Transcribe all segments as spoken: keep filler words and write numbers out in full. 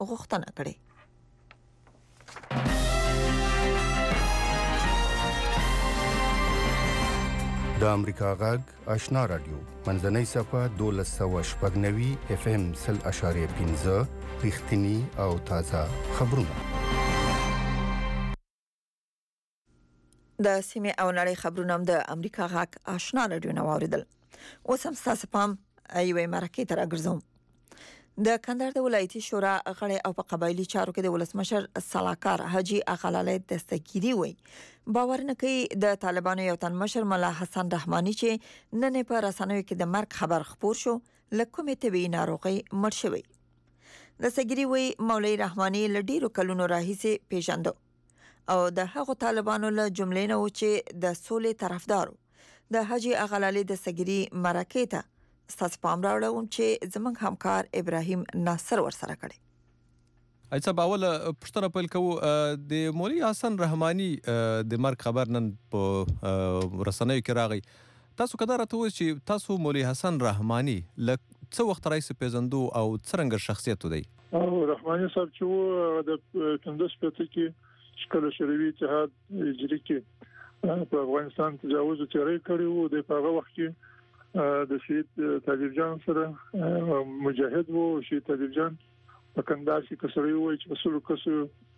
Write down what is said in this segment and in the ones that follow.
غوښتنه کړې. د امریکا غږ آشنا رادیو منځنۍ صفه دولس سوه شپږ نوي اف ام سل اشاریه پنځه رښتینی او تازه خبرونه. د سیمه او نړۍ خبرونه د امریکا غږ آشنا رادیو نو اوریدل. اوس هم تاسو پام ایوې مرکه تر اګرځوم. د کندهار د ولایتي شورا غړي او په قبایلی چارو کې د ولسمشر صلاحکار حاجی اغالاله دستګيري وي باور نه کوي د طالبانو یو تن مشر ملا حسن رحماني چې نن په رسنیو کې د مرګ خبر خبر شو لکه طبي ناروغي مړ شوی. دستګيري وي مولوی رحماني لډیرو کلونو راهیسه پیژاندو او د هغو طالبانو له جملې نه و چې د سولې طرفدارو د حاجی اغالاله دستګيري مرکه ته تاسو پام راوړم چې زمونږ همکار ابراهیم ناصر ورسره کړي. ایسا باول پښتنه پیل کوو د مولوی حسن رحماني د مرګ خبر نن په رسنیو کې راغی. تاسو کدار ته وایي چې تاسو مولوی حسن رحماني له څو وخت راځي پیژندو او څرنګه شخصیت دی؟ او رحماني صاحب چې د کندز پته کې شکل شریعي اتحاد اجري کې په افغانستان تجاوز تیری کړی وو. د هغه وخت کې د شهید طالب جان سره مجاهد وو. شهید طالب جان په کندهار کې کسری وو چې مسول کسو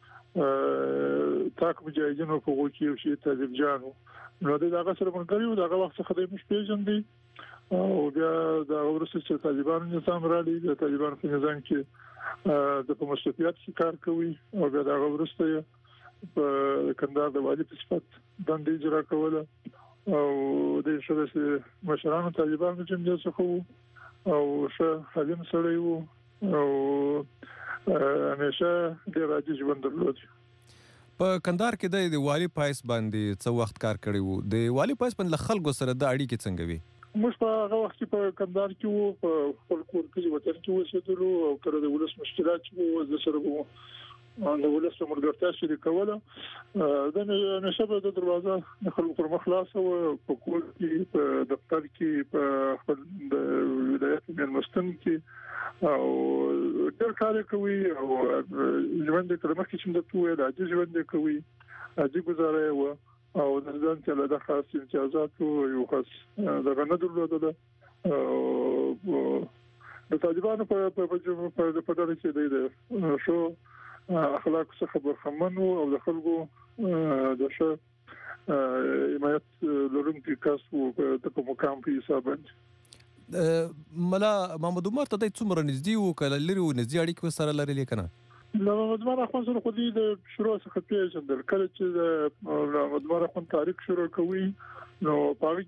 تاک مجاهدینو په وو کې شهید طالب جان نو د هغه سره مونږ یو دغه وخت څخه د مش پیژندې او بیا د ورسره چې طالبان نظام را لې د طالبان په نظام کې د کومستیات کار کوي او بیا د ورسره په کندهار د والی په صفت باندې اجرا کوله او د شورا مشرانو طالبانو جمع څخه او شه حلیم سره یو او همیشه د راځي ژوند درلود. په کندهار کې د والی پایس باندې څو وخت کار کړی وو. د والی پایس باندې خلکو سره د اړیکې څنګه وي؟ موږ په هغه وخت په کندهار کې وو په خپل کور کې وطن کې اوسېدلو او تر د ولس مشکلات وو د سره وو د ولس ملګرتیا شریکوله. د نشبه د دروازه د خلکو پر مخلاص او په کول کې په دفتر کې په خپل د ولایت مېلمستون کې او ډېر کار کوي او ژوند د کلمه کې چې د توې د عجز ژوند کوي عجز گزاره و او د ځان ته له خاص امتیازات او یو خاص د غنډو درلوده او د طالبانو په په په په دغه کې د شو اخلاق څخه برخمنو او د خلکو د شه حمایت لرونکي کس وو په مقام په حساب باندې. ملا محمد عمر ته د څومره نږدې وو کله لري و نږدې اړیکې سره لري کنه؟ محمد عمر خو سره خو د شروع څخه پیژندل کله چې د محمد عمر خو تاریخ شروع کوي نو پاره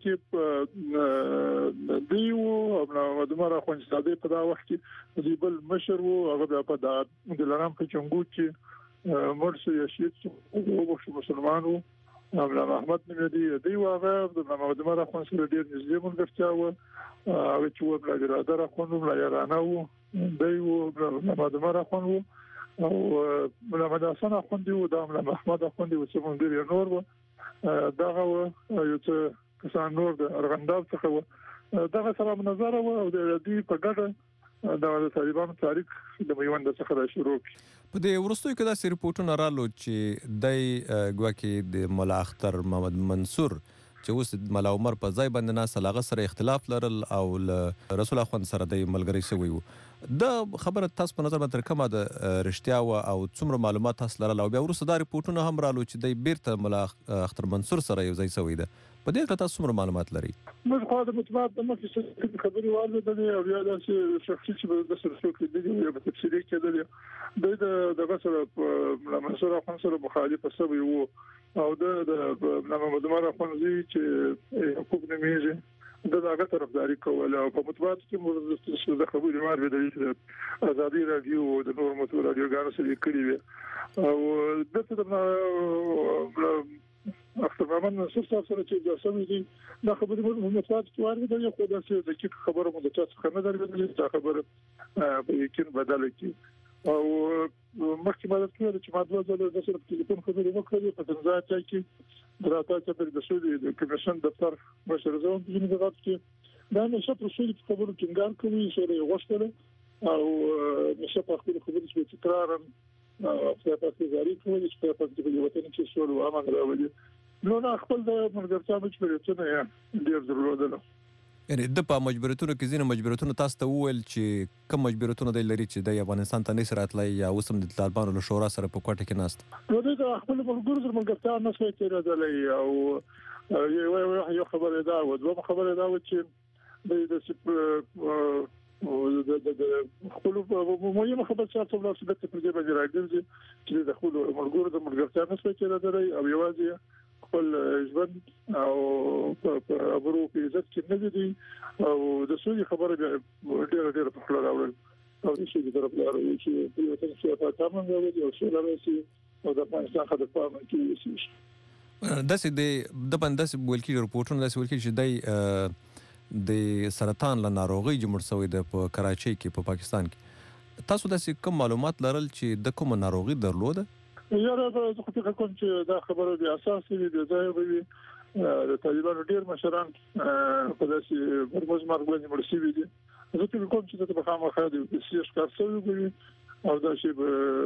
کې دیو او محمد عمر خو ستاده په دا وخت کې د بل مشر وو هغه په د لرام په چنګو کې مرسي یشید او وو مسلمانو محمد احمد نبی دیو هغه د محمد عمر خو سره ډیر نږدې مونږ او هغه چې و بل اراده خو نو لا یارانه وو دیو محمد عمر خو او محمد حسن اخوندی و د محمد اخوندی و چې مونږ یې نور و دغه یو څه کسان نور د ارغنداب څخه و دغه سره منظر و او د دې په ګډه د طالبانو تاریخ د میوند څخه را شروع کی. په دې ورستوي کې دا ریپورتونه رالو چې د ګواکې د مولا اختر محمد منصور چې اوس مولا عمر په ځای باندې نه سلاغه سره اختلاف لرل او رسول اخوند سره د ملګری شوی وو. د خبره تاسو په نظر باندې تر کومه د رښتیا او څومره معلومات تاسو لرل او بیا ورسره دا ریپورتونه هم رالو چې د بیرته مولا اختر منصور سره یو ځای شوی ده. په دې کې تاسو څومره معلومات لري؟ موږ خو د مطبوعات د مخکې خبري واردې او بیا د شخصي چې د سره څوک دي یو په تفصیلي کې دی د د غسر مولا منصور اخوند سره مخالف سوی وو او د محمد عمر اخوندزي چې حقوق نمیږي د هغه طرفداري کوله او په مطبوعات کې موږ د خبري واردې د ازادي رادیو او د نور مطبوعات رادیوګانو سره کړی وي او دغه اختر محمد منصور صاحب سره چې د سمې دي دا خبرې موږ مطبوعات کې واردې یو خو دا چې د کیک خبره مو د تاسو څخه نه درلودلې دا خبره په یقین بدل کی او مخکې مدد کړو چې ما دوه ځله د سره په ټلیفون خبرې وکړې په تنظیم کې دراته چې د سولې د کمیشن دفتر مشر زون په دغه کې دا نشه پر سولې خبرو ټینګار کوي چې غوښتل او نشه په خپل خبرې چې تکرارا په تاسو ځاری کوي چې په دې وطن کې څو له امن راوړي نو نه خپل د مرګرتیا مجبوریتونه یې ډیر درلودل. یعنی د په مجبوریتونو کې ځینې مجبوریتونه تاسو ته وویل چې کوم مجبوریتونه د لري چې د افغانستان ته نشي راتلای یا اوسم د طالبانو له شورا سره په کوټه کې ناست. نو د خپل ملګرو سره مرګرتیا نه شوي کېدلای او یو یو خبره دا و دوه خبره دا و چې د د د خپل مهمه خبره چې تاسو له څه په دې باندې راګرځي چې د خپل ملګرو د مرګرتیا نه شوي کېدلای او یوازې خپل ژوند او په ابرو په عزت کې نه دي او د سوي خبره ډېر ډېر په خپل راوړل او د شي د طرف لاره چې په یو څه چې په تمام راوړي او څه راوړي او د افغانستان خدای په اړه کې شي داسې د د بندس ویل کې رپورټونه داسې ویل کې چې د د سرطان له ناروغي جوړ شوی د په کراچۍ کې په پاکستان کې تاسو داسې کوم معلومات لرل چې د کوم ناروغي درلوده؟ یاره زه خو فکر کوم چې دا خبره به اساس وي د ځای وي د طالبانو ډیر مشران په داسې مرموز مرګ باندې مړ شوي دي. زه فکر کوم چې د بخامه د سیاس کار شوی وي او دا شی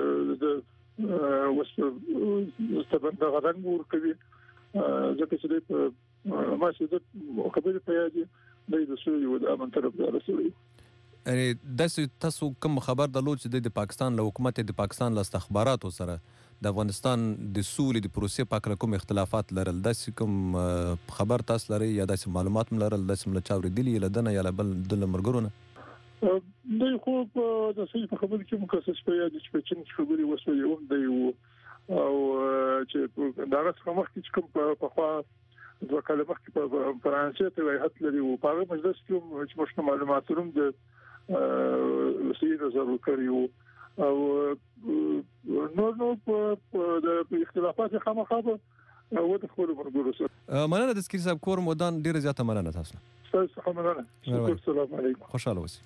د وسته ستبند غرنګ ور کوي ځکه چې د ماشه د خبرې په یادي د سوي او د امن طرف درسوي. یعنی داسې تاسو کوم خبر درلود چې د پاکستان له حکومت د پاکستان له استخباراتو سره د افغانستان د سولې د پروسې په اړه کوم اختلافات لرل داسې کوم خبر تاسو لري یا داسې معلومات لرل داسې مل چاوري دي لدنه یا بل د مرګرو نه د خو د سې په خبرې کې مخصص په یاد چې په چین خبرې وسوي او دی او چې دا څنګه مخکې کوم په خوا د کلمه کې په فرانسې ته وایي لري او په هغه مجلس کې چې مشته معلومات لرم د وسیله ضروري کړیو او نو نو په د اختلافات خامخابه او د خپل مرګورو سره مننه د سکري صاحب کور مودان ډیره زیاته مننه تاسو تاسو مننه شکر السلام علیکم خوشاله اوسئ.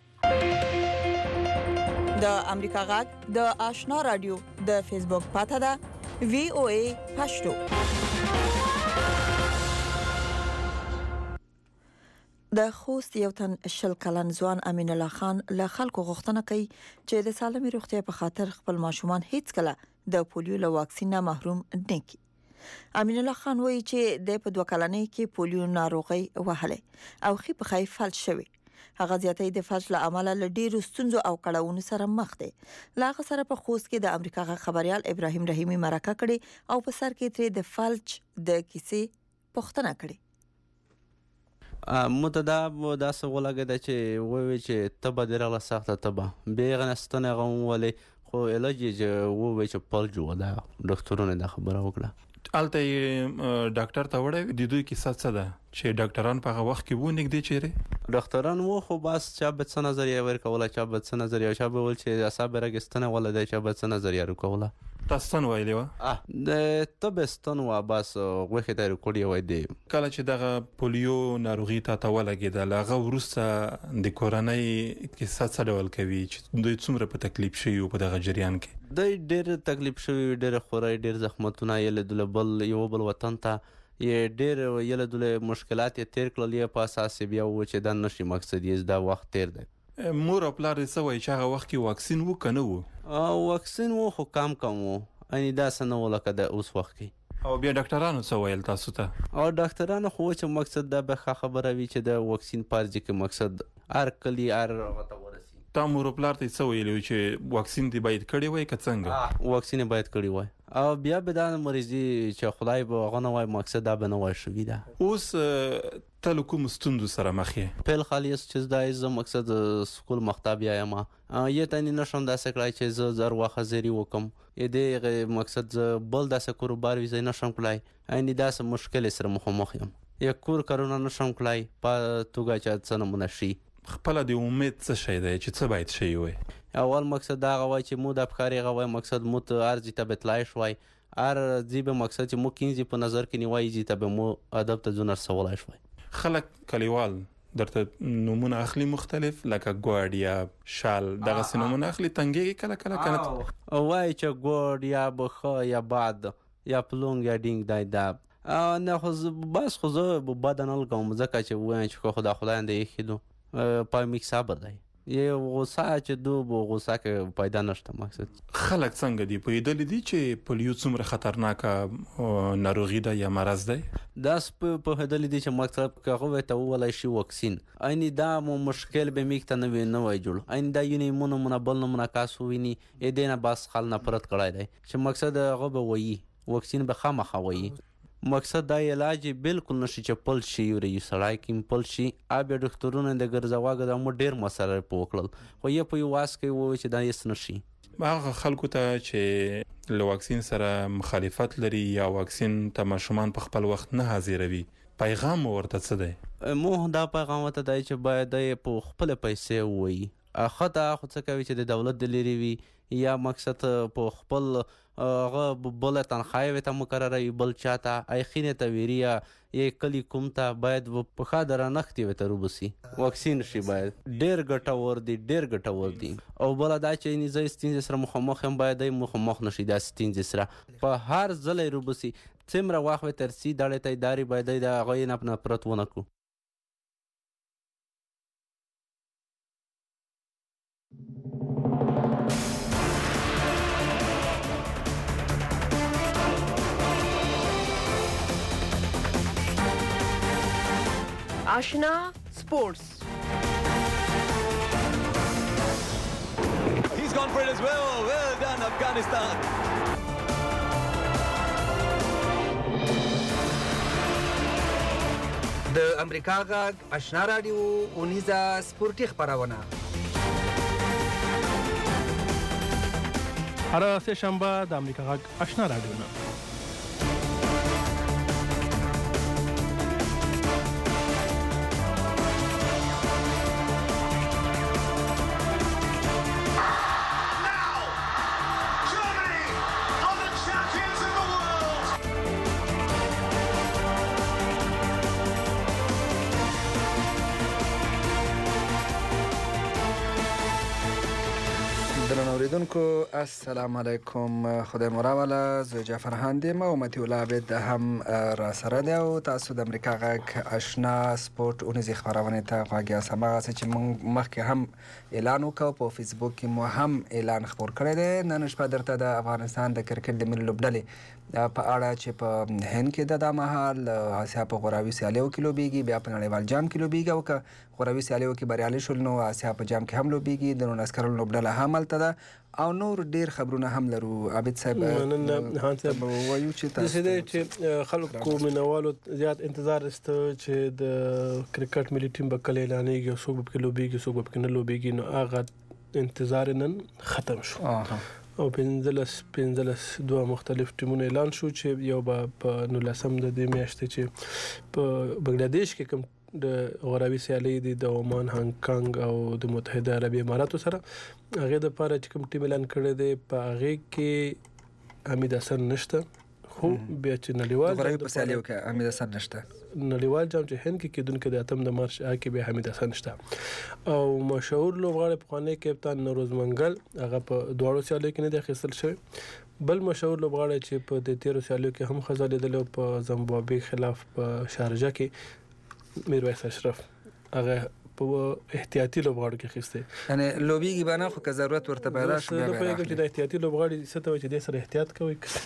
د امریکا غږ د آشنا رادیو د فیسبوک پاته ده وی او ای پښتو. د خوست یو تن شل کلن ځوان امین الله خان له خلکو غوښتنه کوي چې د سالمي روغتیا په خاطر خپل ماشومان هیڅ کله د پولیو له واکسین نه محروم نه کړي. امین الله خان وایي چې د په دوه کلنۍ کې پولیو ناروغي وهله او خې په خای فلج شوی. هغه زیاتې د فلج له امله له ډیرو ستونزو او کړهونو سره مخ دي. لاغه سره په خوست کې د امریکا غا خبريال ابراهيم رحیمي مرکه کړي او په سر کې ترې د فلج د کیسې پوښتنه کړي. متدا دا سوالګه د چې ووي چې تبه ډیره سخته تبه بیغه نستنه غو ولې خو علاج یې ووي چې پل جوړ دا ډاکټرونه دا خبره وکړه الته ډاکټر ته وړه د دوی کیسه څه ده چې ډاکټران په هغه وخت کې وو نګدي چیرې ډاکټران وو خو بس چا به څه نظریه ورکوله چا به څه نظریه چا به ول چې اعصاب راګستنه ولا د چا به څه نظریه ورکوله تاسو نو ویلی و اه د تبستون و بس غوخه ته ریکورډ وای دی کله چې دغه پولیو ناروغي ته تولګیدل هغه ورسته د کورنۍ کیسه څه ډول کوي چې دوی څومره په تکلیف شي او په دغه جریان کې دوی ډېر تکلیف شوی ډېر خورای ډېر زخمتونه یل د بل یو بل وطن ته یې ډېر یل د مشکلات تیر کړل په اساس بیا و چې د نشي مقصد یې دا وخت تیر دی مور او پلار یې سوي چې هغه وخت کې واکسین وکنه وو او واکسین وو خو کم کم وو ان دا سنه ولکه د اوس وخت کې او بیا ډاکټرانو سوال تاسو ته او ډاکټرانو خو چې مقصد دا به خبره وی چې د واکسین پارځي کې مقصد ار کلی ار وته ورسي تا مور او پلار ته سوي چې واکسین دی باید کړی وای که څنګه واکسین باید کړی وای او بیا به دا مریضي چې خدای به غنوای مقصد دا به نه وای شوی دا اوس تل کوم ستوندو سره مخې په خالیس چې دا از مقصد سکول مختاب یا ما یې تنه نشم دا سکړای چې ز زر واخه زری وکم یې دې مقصد بل دا سکور بار وی زین نشم کولای ان دا سم مشکل سره مخ مخ یم یو کور کارونه نشم کولای په توګه چې څنګه منشي خپل د امید څه شي دی چې څه باید شي وي اول مقصد دا غوای چې مو د افکاري غوای مقصد مو ته ارزي ته بتلای شوي ار زی به مقصد چې مو کینځي په نظر کې نیوي زی ته به مو ادب ته زونر سوالای شوي خلک کلیوال درته نمونه اخلي مختلف لکه ګوډیا شال دغه سنمونه اخلي تنګي کله کله کنه او وای چې ګوډیا بخو یا بعد یا پلونګ یا ډینګ دای دا نه خو بس خو زه بدن الګم ځکه چې وای چې خدا خدای اند یې خېدو په میک صبر دی یې غوسه چې دو غوسه کې پیدا نشته. مقصد خلک څنګه دي پوهېدلي دي چې پولیو څومره خطرناکه ناروغي ده یا مرض دی؟ دا پوهېدلي دي چې مقصد که هغه ته وویلی شي واکسین عین دا مو مشکل به میک ته نه وي نه وای جوړ عین دا یو نیمو نمونه بل نمونه کاس وویني یې دې نه بس خل نفرت کړی دی چې مقصد هغه به وایي واکسین به خامخا وایي. مقصد دا علاج بالکل نشي چې پل شي یو سړی کې پل شي ا بیا ډاکټرونه د ګرځواګه د مو ډیر مسره په وکړل خو یې په یو واس کې وویل چې دا یې نشي. هغه خلکو ته چې له واکسین سره مخالفت لري یا واکسین ته ماشومان په خپل وخت نه حاضروي پیغام ورته څه دی؟ مو دا پیغام ورته دی چې باید په خپل پیسې ووایي خطا خو څه کوي چې د دولت د لري وي یا مقصد په خپل هغه بل تنخواه ته مقرره وي بل چاته ایخینه ته ویریا یې کلی کوم ته باید په خاطر نختي وته روبسي واکسین شي باید ډیر ګټور دي ډیر ګټور دي او بل دا چې نيزه ستینځ سره مخامخ هم باید مخامخ نشي دا ستینځ سره په هر ځل روبسي څومره وخت ترسي دړې ته اداري باید دا غوي نه خپل پرت ونه کو. Ashna Sports. He's gone for it as well. Well done, Afghanistan. د امریکا غږ آشنا رادیو اونیزه سپورتي خبرونه هر سه شنبه د امریکا غږ آشنا رادیو نه اوریدونکو السلام علیکم خدای مو راوله زه جعفر هاندیم او متي الله عبد هم را سره دی او تاسو د امریکا غږ آشنا سپورت اونیزه خبرونه ته غواګیا سماغه چې موږ مخکې هم اعلان وکړو په فیسبوک کې مو هم اعلان خبر کړی دی نن شپه درته د افغانستان د کرکټ د ملي لوبډلې په اړه چې په هند کې د دمحال آسیا په غوراوي سیالیو کې لوبېږي بیا په نړیوال جام کې لوبېږي او که غوراوي سیالیو کې بریالي شول نو آسیا په جام کې هم لوبېږي د نو نسکرل لوبډله هم هلته ده او نور ډیر خبرونه هم لرو. عابد صاحب نن هان صاحب وایو چې تاسو چې خلکو مینوالو زیات انتظار است چې د کرکټ ملي ټیم به کله اعلانېږي او څوک به لوبېږي څوک به نه لوبېږي نو هغه انتظار نن ختم شو او پنځلس پنځلس دوه مختلف ټیمونه اعلان شو چې یو به په نولسم د دې میاشتې چې په بنگلاديش کې کوم د غوراوي سیالي د عمان هانګ کانګ او د متحده عربي اماراتو سره هغه د پاره چې کوم ټیم اعلان کړی دی په هغه کې حمید حسن نشته خو بیا چې نړیوال غوراوي په سیالیو کې حمید حسن نشته نړیوال جام چې هند کې کېدونکو د اتم د مارچ کې بیا حمید حسن نشته او مشهور لوبغاړی په خانه کپتان نوروز منګل هغه په دواړو سیالیو کې نه دی اخیستل شوی بل مشهور لوبغاړی چې په د تیرو سیالیو کې هم خزالیدل په زمبابوې خلاف په شارجه کې میرویس اشرف هغه په احتیاطي لوبغاړو کې خسته یعنی لوبيږي باندې خو که ضرورت ورته پیدا شي بیا به چې د احتیاطي لوبغاړي ستو چې د سره احتیاط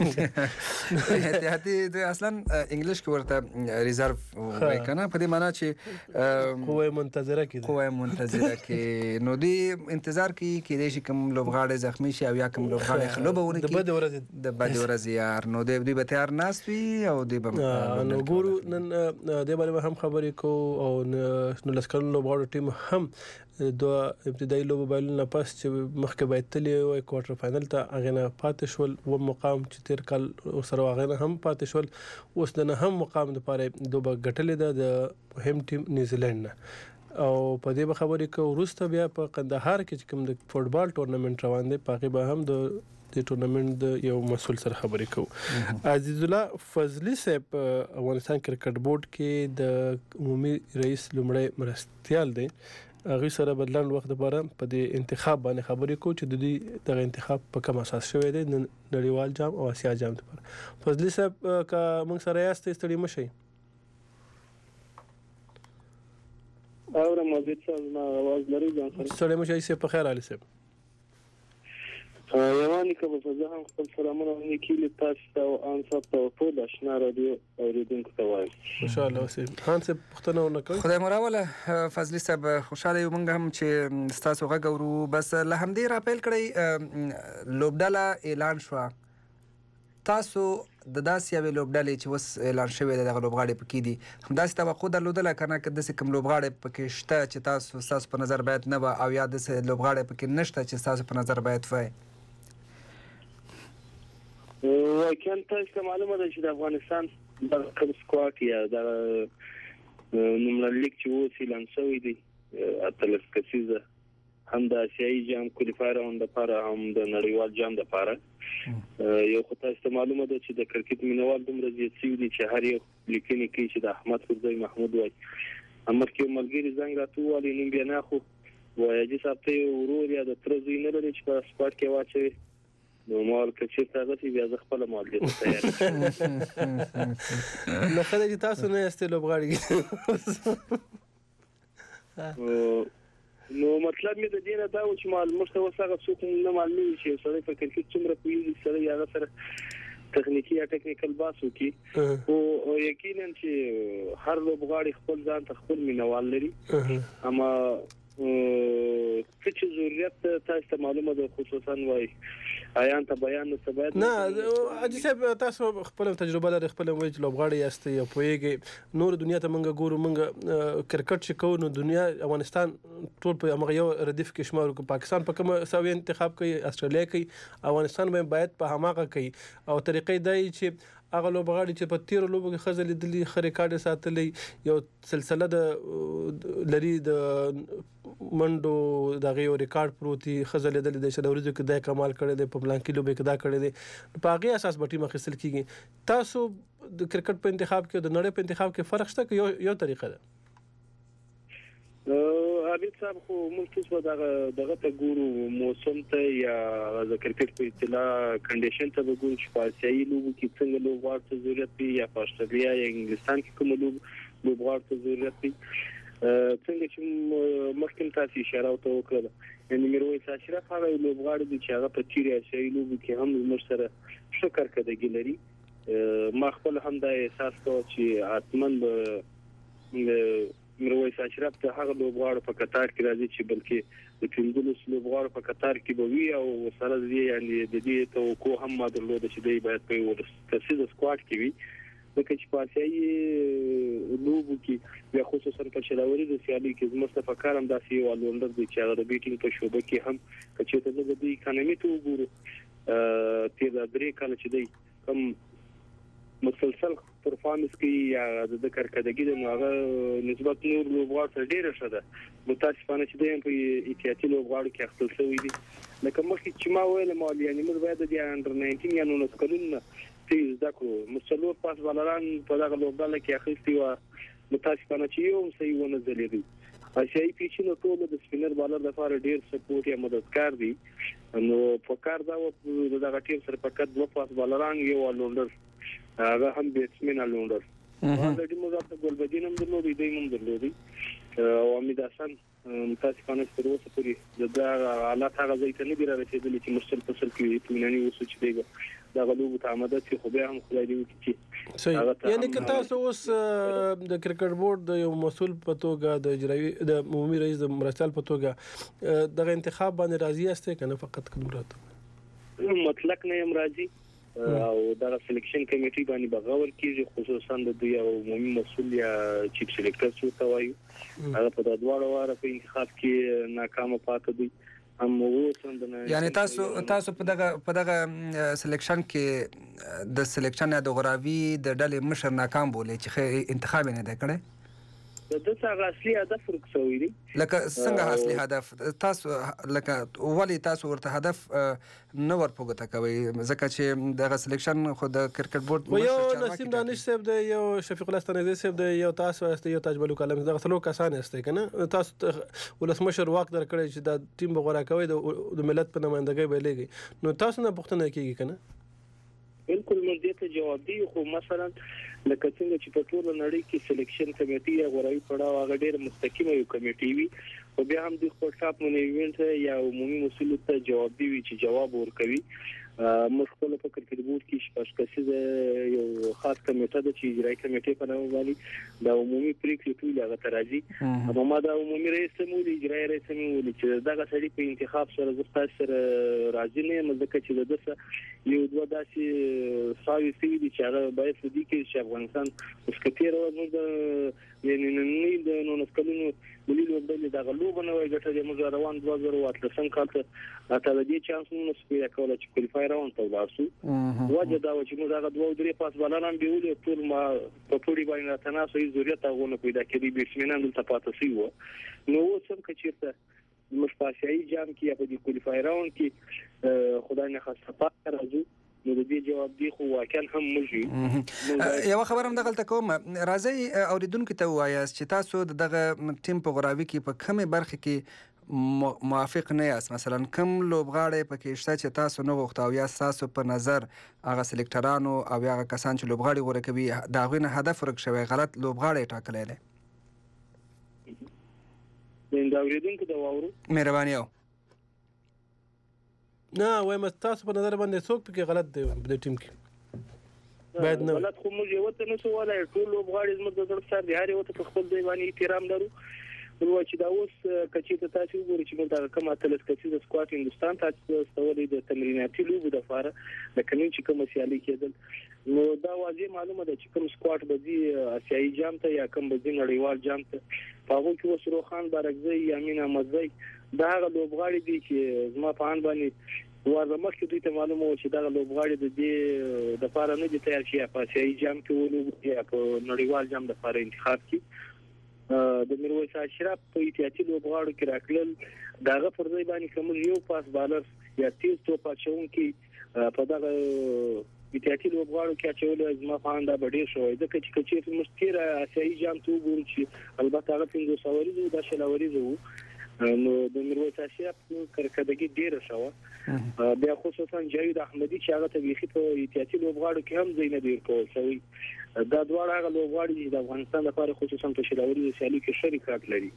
کوي احتیاطي د اصلا انګلیش کې ورته ریزرو وای کنه په دې معنی چې قوه منتظره کې قوه منتظره کې نو دی انتظار کې کې د شي کوم لوبغاړي زخمی شي او یا کوم لوبغاړي خلوبونه کې د بده ورځ د بده ورځ یار نو دی به تیار ناس وي او دی به نو ګورو نن د باندې هم خبرې کو او نو لسکل لوبغاړي ټیم هم دوه ابتدایي لوبو بایلونه پاس چې مخکې باید تللی وای کوارټر فاینل ته هغه نه پاتې شول و مقام چې تیر کال سره هغه نه هم پاتې شول اوس د نه هم مقام لپاره دوه ګټلې ده د هم ټیم نیوزیلند نه او په دې به خبرې کو وروسته بیا په قندهار کې چې کوم د فوټبال ټورنمنت روان دی پاکي به هم د د ټورنمنت د یو مسول سره خبرې کوو. عزیز الله فضلی صاحب افغانستان کرکټ بورډ کې د عمومي رئیس لومړی مرستيال دی هغه سره بدلند وخت لپاره په دې انتخاب باندې خبرې کوو چې د دې د انتخاب په کوم اساس شوی دی نړیوال جام او آسیا جام لپاره. فضلی صاحب کا موږ سره یاست ستړي مشي اور مزید څه आवाज لري ځان سره سلام شي سي په خیر علي صاحب یوانی کوم په ځه هم خپل سلامونه وکیل تاسو ته او ان صاحب ته ټول آشنا رادیو اوریدونکو ته وایم ان شاء الله سي خان صاحب پښتنه ونکړ خدای مراوله فضلی صاحب خوشاله یو موږ هم چې تاسو غوړو بس له همدې را پیل کړی لوبډاله اعلان شو تاسو د داسې یو لوبډالې چې وس اعلان شوی د لوبغاړي پکې دي همداسې توقع درلودله کنه که داسې کوم لوبغاړي پکې شته چې تاسو تاسو په نظر باید نه او یا داسې لوبغاړي پکې نشته چې تاسو په نظر باید وای واکن تاسو معلومه ده چې د افغانستان د کوم سکواډ یا د نومړی لیګ چې و اعلان شوی دی اتلس کسیزه هم د آسیایي جام کوالیفایر هم د لپاره هم د نړیوال جام د لپاره یو خو تاسو معلومه ده چې د کرکټ مینوال دومره زیات شوي دي چې هر یو لیکنې کوي چې د احمد فرزي محمود وای امر کې ملګری زنګ راته والی نیم بیا نه خو وای چې صاحب ته ورور یا د تر زوی نه لري چې په سپورت کې واچي نو مال کې چې تاسو بیا ځ خپل مال دې تیار نو خدای دې تاسو نه است لوبغاړي نو مطلب مې د دې نه دا و چې مال مستوى څنګه څوک نه معلومي چې سره په کرکټ څومره کوي سره یا سره تخنیکی یا ټیکنیکل باسو کې او یقینا چې هر لوبغاړي خپل ځان ته خپل مینوال لري اما څه ضرورت تاسو معلومه ده خصوصا وای آیان ته بیان نه سبا نه اجي صاحب تاسو خپل تجربه لري خپل وایي لوبغاړي یاست یا پويږي نور دنیا ته منګه ګورو منګه کرکټ چې کو نو دنیا افغانستان ټول په هغه یو ردیف کې شمار کو پاکستان په کوم سوي انتخاب کوي استرالیا کوي افغانستان به باید په هماغه کوي او طریقې دای چې هغه لوبغاړي چې په تیر لوبو کې خزل دي خري کارت ساتلې یو سلسله د لري د منډو دغه یو ریکارډ پروتي خزل دي د شدوريزو کې د کمال کړي د په پلان کې لوبې کې دا کړي دي په هغه اساس بټي مخسل کیږي تاسو د کرکټ په انتخاب کې د نړۍ په انتخاب کې فرق شته یو یو طریقه ده حبیب صاحب خو موږ څه دغه دغه ته ګورو موسم ته یا د کرکټ په اطلاع کنډیشن ته ګورو چې په آسیایي لوبو کې څنګه لوبغاړو ته ضرورت دی یا په استرالیا یا انګلستان کې کوم لوب لوبغاړو ته ضرورت دی څنګه چې مخکې تاسو اشاره وکړه یعنی میرویس اشرف هغه لوبغاړي دي چې هغه په تیر آسیایي لوبو کې هم موږ سره شکر کړی ګلري ما خپل هم دا احساس کوم چې اتمن به میرویس اشرف ته هغه لوبغاړو په قطار کې راځي چې بلکې د پنځلس لوبغاړو په قطار کې به وي او سره دې یعنی د دې توقع هم ما درلوده چې دوی باید په ورسته سکواډ کې وي لکه چې په آسیایي لوبو کې یا خصوصا په شلاوري د سیالي کې مصطفی کارم داسې یو الونډر دی چې هغه د بیټینګ په شوبه کې هم چې ته د دې اکانومي ته وګورو تیر درې کال چې دی کوم مسلسل پرفارمنس کې یا د کرکټګي د نوغه نسبت نور لوبغاړو سره ډیره شده متاسفانه چې د په احتیاطي لوبغاړو کې خپل شوی دي لکه مخکې چې ما ویل مال یعنی موږ باید د انډر ناینټین یا نو نسکلون تیز دکو مسلور پاس بالران په دغه لوبډاله کې اخیستي و متاسفانه چې یو صحیح ونه ځلیدي آسیایي پیچینو ټول د سپینر بالر لپاره ډیر سپورټ یا مددگار دي نو په کار دا و دغه ټیم سره فقط دوه پاس بالران یو الونډر هغه هم بیټسمن الونډر دا د موږ په ګلبدین هم درلودي دی هم درلودي او امید حسن متاسفانه تر اوسه پورې د حالات هغه ځای ته نه دی رسیدلی چې مشکل فصل کې اطمیناني وسو چې دی دا غلوب ته آماده چې خو به هم خدای دې وکړي چې صحیح یعنی که تاسو اوس د کرکټ بورډ د یو مسول په توګه د اجرایي د عمومي رئیس د مرستيال په توګه دغه انتخاب باندې راضي یاست کنه فقط کوم راته مطلق نه يم راضي او دا سلیکشن کمیټي باندې بغاور کیږي خصوصا د دوی او عمومي مسول یا چیف سلیکټر څو ته وایي هغه په دواړو واره په انتخاب کې ناکام پاتې دي هم وو یعنی تاسو تاسو په دغه په دغه سلیکشن کې د سلیکشن د غراوي د ډلې مشر ناکام بولې چې انتخاب نه دی کړی د څه اصلي هدف ورکوي دي لکه څنګه اصلي هدف تاسو لکه ولی تاسو ورته هدف نه ورپوګه کوي ځکه چې د سلیکشن خو د کرکټ بورډ یو نسیم دانش صاحب د یو شفیق الله ستنیزی صاحب د یو تاسو است یو تاج ملک علم دغه څلور کسان است کنه تاسو ولسمشر واک درکړی چې د ټیم بغورا کوي د ملت په نمائندګۍ به لګي نو تاسو نه پوښتنه کیږي کنه بالکل موږ دې ته جواب دی خو مثلا لکه څنګه چې په ټول نړۍ کې سلیکشن کمیټي یا غوړاوي پړاو هغه ډېر مستقیمه یو کمیټي وي او بیا هم د خپل ټاپ منیوینټ یا عمومي مسؤل ته جواب دی چې جواب ورکوي. موږ خپل په کرکټ بورډ کې شپږ کسیزه یو خاص کمیټه د چې اجرایي کمیټې په نوم باندې د عمومي پریکړې ټول هغه ترازی اما ما د عمومي رئیس مو د اجرایي رئیس مو چې دغه سړي په انتخاب سره زړه سره راځي نه مزه چې دغه یو دوه داسې ساوي سي دي چې هغه باید د دې کې چې افغانستان مسکتیر او د یعنی نه د نو نسکلونو ملي لوبډلې د غلوب نه وای ګټه د موږ روان دوه زره واتلسم کال ته اته د دې چانس نو سپیره کوله چې کوالیفای راون ته ورسو وجه دا و چې موږ هغه دوه درې پاس بالان به ولې ټول ما په پوری باندې تناسب ضرورت هغه پیدا کړی بیټسمنان دلته پاتې شي وو نو څم کچیرته مش پاسایي جام کې یا په دې کوالیفای راون کې خدای نه خاصه پات راځو نو د دې جواب دی خو واقعا هم موږ یو خبر هم دغلت کوم راځي اوریدونکو ته وایاست چې تاسو دغه ټیم په غراوي کې په کومه برخه کې موافق نه یاست مثلا کوم لوبغاړي پکې شته چې تاسو نه غوښتاو یا تاسو په نظر هغه سلیکټرانو او هغه کسان چې لوبغاړي غوړه کوي دا غوښنه هدف ورک شوی غلط لوبغاړي ټاکلای دي دا اوریدونکو د واورو مهرباني نه وایم تاسو په نظر باندې څوک پکې غلط دی په ټیم کې باید نه غلط خو موږ یو ته نه سو ولا ټول لوبغاړي زموږ د زړه سره دی هر یو ته خپل دی باندې احترام لرو نو چې دا اوس کچې ته تاسو وګورئ چې موږ دا کومه تلس کچې د سکواټ هندستان ته استولې د تمریناتي لوبو د فاره د کنن چې کوم سیالي کېدل نو دا واضح معلومه ده چې کوم سکواټ به دي آسیایي جام ته یا کوم به دي نړیوال جام ته په هغه کې وسرو خان بارکزی یامین احمدزی دا هغه لوبغاړي دي چې زما په ان باندې وازه مخکې دوی ته معلومه و چې دا لوبغاړي د دې د فاره نه دي تیار شي په آسیایي جام کې ولوبي یا په نړیوال جام د فاره انتخاب کې د میرویس اشرف په احتیاطي لوبغاړو کې راکړل داغه پر ځای باندې کوم یو پاس بالر یا تیز توپ اچون کې په دغه احتیاطي لوبغاړو کې اچول زما فاندا بډې شوې د کچ کچې مستیر آسیایي جام ته وګورئ چې البته هغه څنګه سواري د شلاوري زو نو د میرویس اشرف کرکدګي ډیره شوه بیا خصوصا جاوید احمدی چې هغه ته بيخي په احتیاطي لوبغاړو کې هم زینه ډیر کول شوی دا دواړه هغه لوبغاړي چې د افغانستان لپاره خصوصا په شلاوري سیالي کې شریکت لري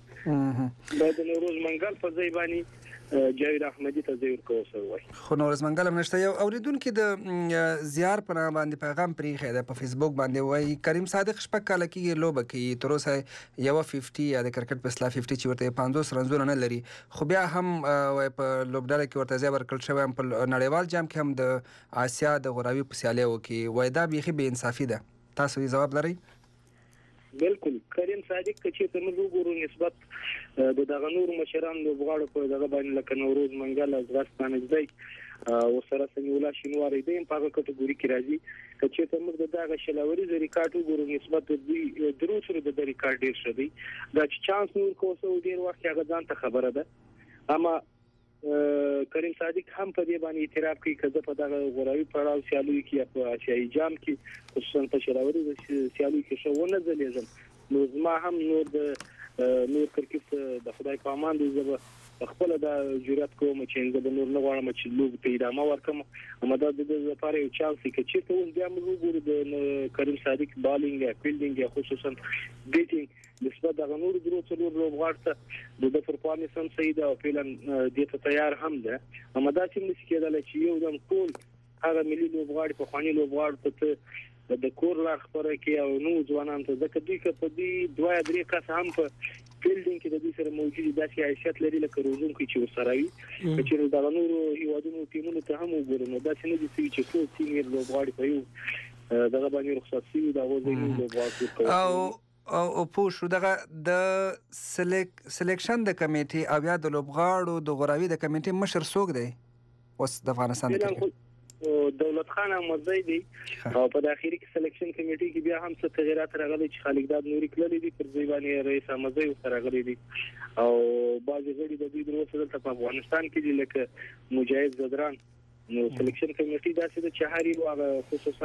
دا د نوروز منګل په ځای باندې جاوید احمدی ته ځای ورکول شوی خو نوروز منګل هم نشته یو اوریدونکو د زیار په نامه باندې پیغام پریخه ده په فیسبوک باندې وای کریم صادق شپږ کال کې لوبه کوي تر اوسه یو پنځه یا د کرکټ په اصطلاح پنځه چې ورته پنځوس رنزونه نه لري خو بیا هم وای په لوبډاله کې ورته ځای ورکړل شوی هم په نړیوال جام کې هم د آسیا د غوراوي په سیالیو کې وای دا بيخي بے انصافي ده تاسو یې جواب لرئ بالکل کریم صادق چې ته موږ وګورو نسبت د دغه نور مشران لوبغاړو په دغه باندې لکه نوروز منګل ازغستان ځای او سره سنولا شینواری دیم په هغه کټګوري کې راځي چې ته موږ دغه شلاوري د ریکارډ وګورو نسبت د دوی درو سره د ریکارډ ډیر شدی دا چې چانس نور کوسو ډیر وخت هغه ځان ته خبره ده اما کریم صادق هم په دې باندې اعتراف کوي چې په دغه غوراوي پړاو سیالي کې په آسیایي جام کې خصوصا په شلاوري سیالي کې شوونه ځلېږم نو زما هم نور د نور کرکټ د خدای په امان دي زه خپل د جرأت کوم چې د نور نه غواړم چې لوب ته ادامه ورکم اما دا د لپاره یو چانس کې چې ته اوس بیا موږ وګورو د کریم صادق بالینګ یا فیلډینګ یا خصوصا بیټینګ نسبت د غنور درو څلور لوبغاړو ته د پرفارمنس هم صحیح ده او فعلا د ته تیار هم ده اما دا چې موږ کېدل چې یو دم ټول هغه ملي لوبغاړي په خواني لوبغاړو ته د کور لار خبره کې او نو ځوانان ته ځکه دوی که په دې دوه درې کس هم په فیلډینګ کې د دې سره موجودي داسې حیثیت لري لکه روزون کې چې ورسره وي چې د غنور هیوادونو ټیمونو ته هم وګورو دا چې نه دي چې ټول سینیئر لوبغاړي په یو دغه باندې رخصت شي دا وځي لوبغاړي او او پوه شو دغه د سلیک سلیکشن د کمیټې او یا د لوبغاړو د غوراوي د کمیټې مشر څوک دی اوس د افغانستان د کرکټ دولت خان احمدزی دی او په داخلي کې سلیکشن کمیټې کې بیا هم څه تغیرات راغلي چې خالقداد نوري کړلې دي پر ځای باندې رئیس احمدزی سره راغلي دي او بعض غړي د دې دروازه په افغانستان کې دي لکه مجاهد زدران نو سلیکشن کمیټې داسې د چهاري او خصوصا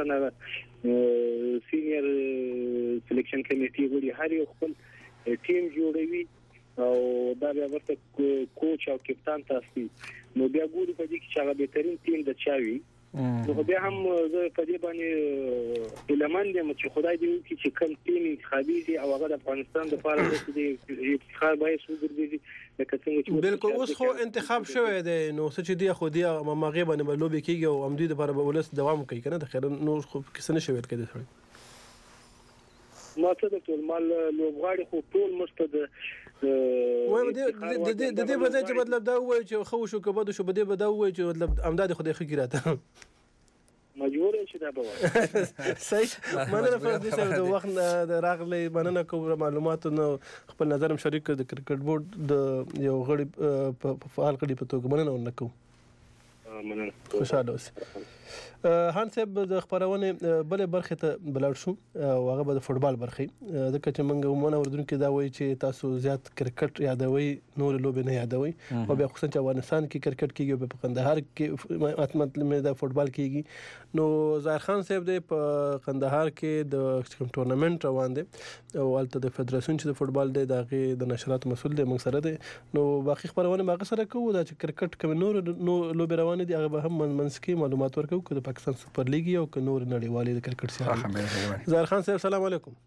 سینیئر سلیکشن کمیټې غړي هر یو خپل ټیم جوړوي او دا بیا ورته کوچ او کپتان تاسو نو بیا ګوري په دې کې چې هغه بهترین ټیم د چاوي نو بیا هم زه په دې باندې علماند یم چې خدای دې وکړي چې کوم ټیم انتخابي دي او هغه د افغانستان لپاره د انتخاب باعث وګرځي لکه څنګه چې بالکل اوس خو انتخاب شوی دی نو څه چې دی خو دی ماغه باندې لوبي کیږي او امدی لپاره به ولس دوام کوي کنه د خیر نو خو کیسه نشي ویل کېدی سره ما ته د ټول مال لوبغاړي خو ټول مست د وای د د د د په ځای چې مطلب دا وای چې خو شو کبد شو بده بده وای چې مطلب امداد خو د خګیراته مجبور شي دا به وای صحیح مننه فرض دي چې د وخت د راغلي مننه کوم معلومات نو خپل نظرم شریک د کرکټ بورډ د یو غړي په فعال کړي په توګه مننه ونکو مننه خوشاله اوسئ هان صاحب د خبرونه بلې برخه ته بلل شو او هغه د فوتبال برخه ځکه چې موږ عموما وردونکو دا وایي چې تاسو زیات کرکټ یادوي نور لوبې نه یادوي او بیا خصوصا چې افغانستان کې کرکټ کېږي په قندهار کې مطلب د فوتبال کېږي نو ظاهر خان صاحب د په قندهار کې د کوم ټورنمنت روان دي او البته د فدراسیون چې د فوتبال د دغه د نشرات مسول دی موږ سره دی نو باقي خبرونه ما سره کوو دا چې کرکټ کوم نور لوبې روان دي هغه به هم منسکي معلومات ورکوي د پاکستان سپر لیګ یو ک نور نړیوالې د کرکټ سره ظاهر خان صاحب السلام علیکم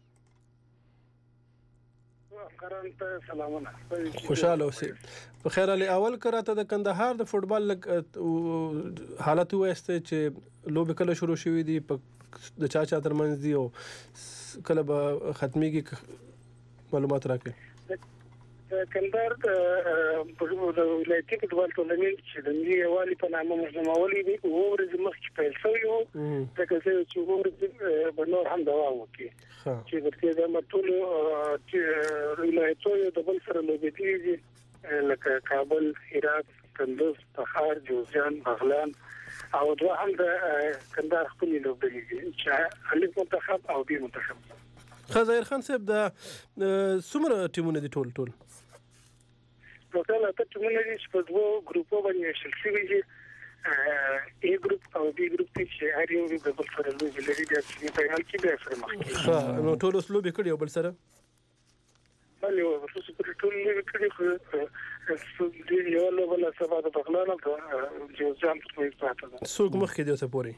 خوشاله اوسئ په خیر علي اول کراته د کندهار د فوتبال حالت وایسته چې لوب کله شروع شوې دي په د چا چا ترمنځ دي او کله به ختميږي معلومات راکړئ کندهار د ولایتي فوتبال ټورنمنت چې د ملي یووالي په نامه منظمولې دي او ورځ مخکې پیل شوی و ځکه چې ورځ به نور هم دوام وکړي چې ورته د مټولو چې ولایتونو د بل سره لوبې دي لکه کابل، هرات، کندوز، تخار، جوزجان، بغلان او دوه هم د کندهار خپل لوبې دي چې الف منتخب او بي منتخب. خزایر خان صاحب د څومره ټیمونه دي ټول ټول ټول اته ټیمونه دي چې په دوه ګروپو باندې ویشل شوي دي ای ګروپ او بي ګروپ چې هر یو د بل سره لوبې لري د سیمې فائنل کې به سره مخ کیږي نو ټول اوس لوبې کړي او بل سره بل یو څه په ټول لوبې کړي خو د یو لوبه له سبا د بغلان او جوزجان په پاتې ده څوک مخ کې دی اوسه پوري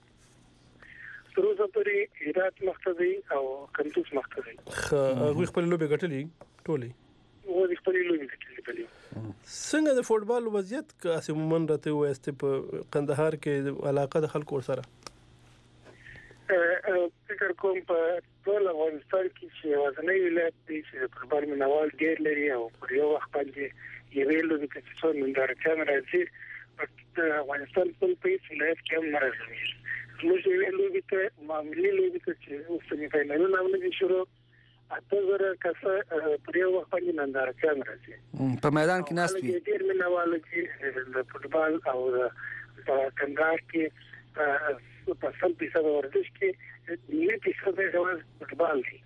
روزه پرې هرات مختدي او کندوز مختدي خو هغه خپل لوبې ګټلې ټولې و دې خپل لوبې ګټلې څنګه د فوتبال وضعیت که عموما راته وایسته په قندهار کې علاقه د خلکو سره فکر کوم په ټول افغانستان کې چې وزنۍ ولایت دي چې فوتبال مینوال ډېر لري او پر یو وخت باندې یوې لوبې کې څو نندارچیان راځي په افغانستان په پیس ولایت کې هم راځي موږ یې لوبې ته معاملې لوبې ته چې اوس سیمې فائنلونه ولې شروع اته زره کسه پر یو وخت باندې نندارچیان راځي په میدان کې ناست وي ډېر مینوال چې د فوتبال او د کندهار کې په سل فیصد ورزش کې نیمه فیصد یې فوتبال دی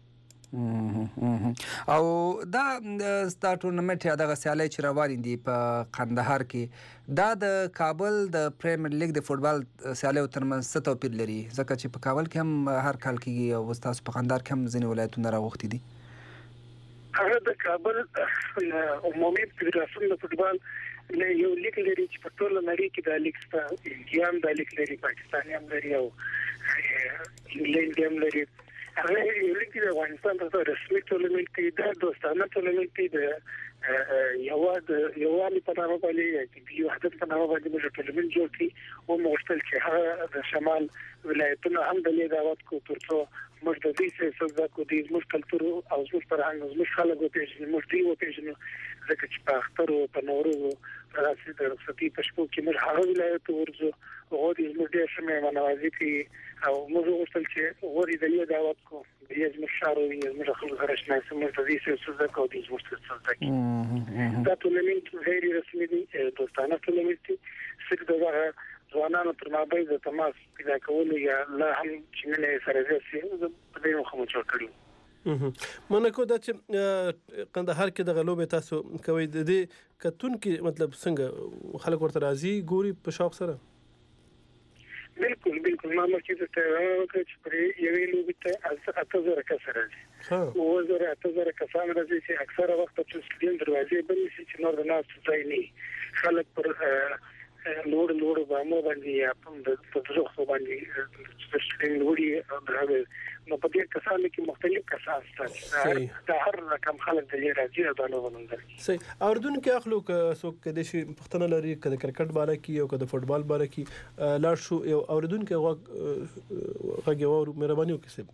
او دا ستا ټورنمنت یا د سیالي چې روان دي په قندهار کې دا د کابل د پریمیر لیګ د فوتبال سیالي ترمنځ څه توپیر لري ځکه چې په کابل کې هم هر کال کېږي او تاسو په قندهار کې هم ځینې ولایتونه راوختي دي هغه د کابل عمومي فدراسیون د فوتبال له یو لیګ لري چې په ټول نړۍ کې د لیګ ستا انډیا د لیګ لري پاکستان هم لري او انګلند هم لري هغه یو لیګ د افغانستان په رسمي ټورنمنت کې د دوستانه ټورنمنت کې د یو د یو عالي په نامه باندې د یو حدث په نامه باندې موږ ټورنمنت جوړ کړی او موږ چې هغه د شمال ولایتونو هم د لیګ دعوت کو ترڅو موږ د دې څه څه کو دي موږ کلتور او موږ فرهنګ موږ خلک او پیژنې موږ دی او پیژنې ځکه چې په اختر او په نوروز راځي د رخصتي په شپو کې موږ هغه ولایت ورځو او د موږ د سیمه منوازي کې او موږ غوښتل چې غوړي د یو دعوت کو د یو مشارو یو موږ خلک غرشنه سم د دې څه څه کو دي موږ څه څه کوي دا ټولنیز غیر رسمي دي دوستانه ټولنیز دي چې دا ځوانانو تر مابین د تماس پیدا کول یا لا هم چې نه سره ځي په دې مخه مو چور کړی منکو دا چې قندهار کې د غلوبې تاسو کوي د دې کتون کې مطلب څنګه خلک ورته راځي ګوري په شوق سره بالکل بالکل ما مخکې ته وکړ چې پر یوې لوبې ته اته زره کسه راځي او زره اته زره کسان راځي چې اکثره وخت په سټډیم دروازې بندې شي چې نور د ناس ځای نه خلک پر لوړ لوړ بامو باندې یا په دغه خو باندې چې لوړي هغه نو په دې کسانو کې مختلف کسان ستاسو دا هر رقم خلک د راځي دا نو ونندل صحیح اوردون کې اخلو که څوک د شي پښتنه لري که د کرکټ باره کې او که د فوتبال باره کې لاړ شو یو اوردون کې هغه غوړ مهرباني وکړئ.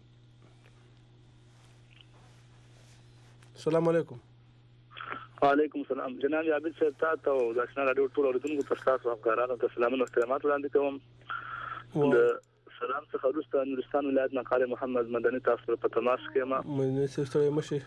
السلام علیکم. وعلیکم السلام جناب عابد صاحب تاسو د آشنا رادیو ټول اوریدونکو ته تاسو همکارانو ته سلام او احترامات وړاندې کوم. د سلام څخه وروسته نورستان ولایت مقاله محمد مدني تاسو په تماس کې ما مې سره مشي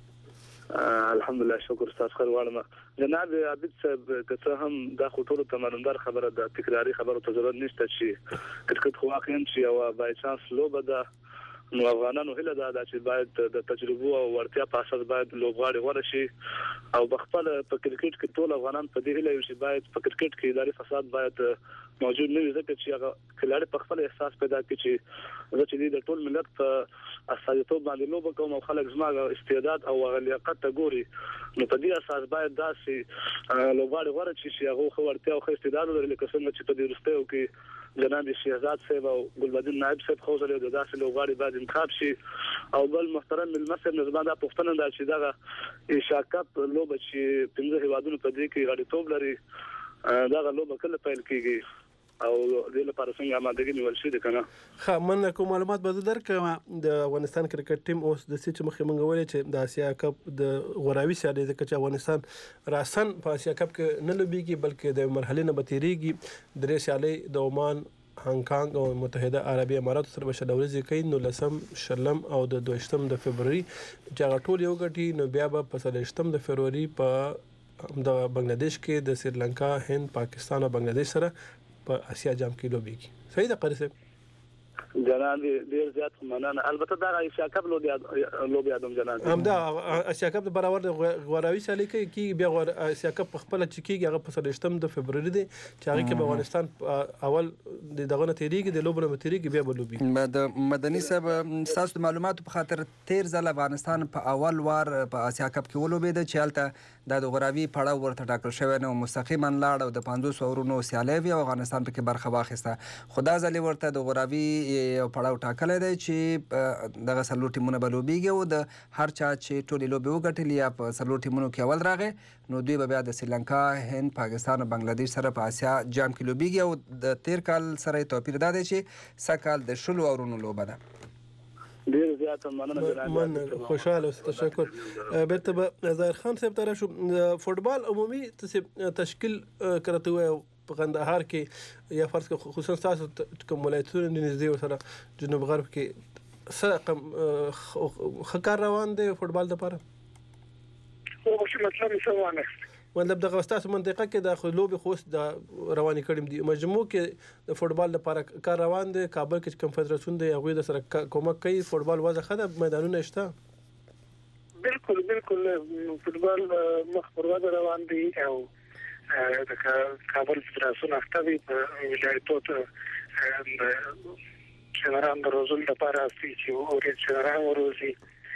الحمدلله شکر تاسو خیر واړم. جناب عابد صاحب که هم د خطور تمرندار خبره د تکراری خبره ته ضرورت نشته چې کرکټ خو واقعا چې او بای چانس لوبه ده نو افغانانو هله دا چې باید د تجربه او ورتیا په اساس باید لوبغاړي ورشي او بخپل په کرکټ کې ټول افغانان په دې هله چې باید په کرکټ کې اداري فساد باید موجود نه وي ځکه چې هغه کلاړي په خپل احساس پیدا کړي چې چې د ټول ملت په اساسیتوب باندې لوب کوم او خلک زما استعداد او لیاقت ته ګوري نو په دې اساس باید داسې لوبغاړي ورشي چې هغه خو ورتیا او استعداد لري لکه څنګه چې په دې وروستیو کې جناب شهزاد صاحب او ګلبدین نائب صاحب خو زره د داسې لوبغاړي باید انتخاب شي او بل محترم المسر نظام دا پښتنه دا چې دا ایشاکپ لوب چې پنځه هیوادونو په دې کې غړیتوب لري دا لوب کله پیل کیږي او د لپاره څنګه آمادګي نیول شي د کنه. خا من کوم معلومات به درکم د افغانستان کرکټ ټیم اوس د سچ مخې منغولې چې د اسیا کپ د غوراوي سیالي ځکه چې افغانستان راسن په اسیا کپ کې نه لوبيږي بلکې د مرحله نه بتیریږي درې سیالي د عمان هانګ کانګ او متحده عربي امارات سره بشل ورځي کوي نو لسم شلم او د دوشتم د فبرवरी چې هغه ټول یو غټي نو بیا به په سلشتم د فبرवरी په د بنگلاديش کې د سریلانکا هند پاکستان او بنگلاديش سره په اسیا جام کې لوبيږي. صحیح ده قاری صاحب؟ جناب ډیر زیات مننه. البته دا اسیا کپ لوبیا لوبیا دوم جناب هم دا اسیا کپ د برابر غوراوي سالي کې کی بیا اسیا کپ خپل چکیږي هغه په سلشتم د فبرवरी دی چې هغه کې په افغانستان اول د دغه نتیریږي د لوبونه نتیریږي بیا بلوبي. د مدني صاحب تاسو معلوماتو په خاطر تیر ځل افغانستان په اول وار په اسیا کپ کې ولوبید چې هلته د غوراوي پړاو ورته ټاکل شوی نو مستقیما لاړ او د پنځوس اورونو سیالي وی افغانستان په کې برخه واخیسته خدا ځلې ورته د غوراوي یو پړاو ټاکل دی چې دغه سلو ټیمونه بلوبيږي او د هر چا چې ټولې لوبې وګټلې یا په سلو ټیمونو کې اول راغی نو دوی به بیا د سریلانکا هند پاکستان او بنگلاديش سره په اسیا جام کې لوبيږي او د تیر کال سره توپیر دا دی چې سکهال د شلو اورونو لوبه ده. ډیر زیات مننه جناب. من خوشاله او تشکر. بیرته به ظاهر خان صاحب ته راشو. فوتبال عمومي تشکیل کرته وي په قندهار کې یا فرض کړه خصوصا تاسو کوم ولایتونه نږدې سره جنوب غرب کې سره خکار روان دي فوتبال لپاره؟ او چې مطلب څه وانه مطلب دغه تاسو منطقه کې د لوبي خوست د رواني کړم دي مجموع کې د فوتبال لپاره کار روان دي کابل کې کنفدراسیون دی هغه د سره کومک کوي فوتبال وځه خده میدانونه شته؟ بالکل بالکل فوتبال مخ پر وځه روان دي او د کابل فدراسیون اختوی په ولایتو ته شنران د روزل لپاره چې اوري شنران وروزي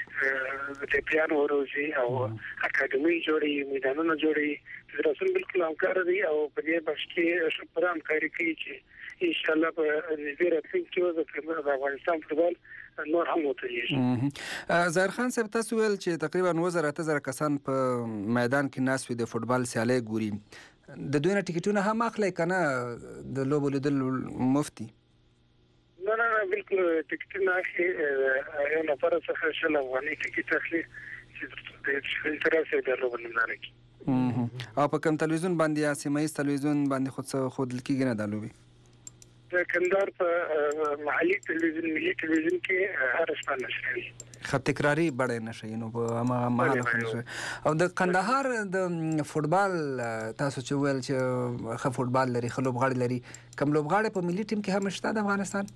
د پیان وروزي او اکاډمي جوړي میدانونه جوړي فدراسیون بالکل همکار دي او په دې بخش کې شپره همکاري کوي چې ان شاء الله په دې راتلونکي کې د افغانستان فوتبال نور هم وتريږي. ظاهر خان صاحب تاسو ویل چې تقریبا وزره تزر کسان په میدان کې ناس وي د فوتبال سیالي ګوري د دوی نه ټیکټونه هم اخلي کنه د لوبو لیدل مفتي؟ نه نه بالکل ټیکټونه اخلي یو نفر څخه شل افغاني ټیکټ اخلي چې د انتراسه د لوبو نه لري. او په کوم تلویزیون باندې یا سیمایي تلویزیون باندې خود څه خود لکیږي نه دالوي؟ د کندهار په محلي تلویزیون ملي تلویزیون کې هر شپه نشري خط تکراری بڑے نشي نو په هغه مهال خو او د کندهار د فوتبال تاسو چې ویل چې خ فوتبال لري خلوب غاړي لري کوم لوبغاړي په ملي ټیم کې هم شته د افغانستان؟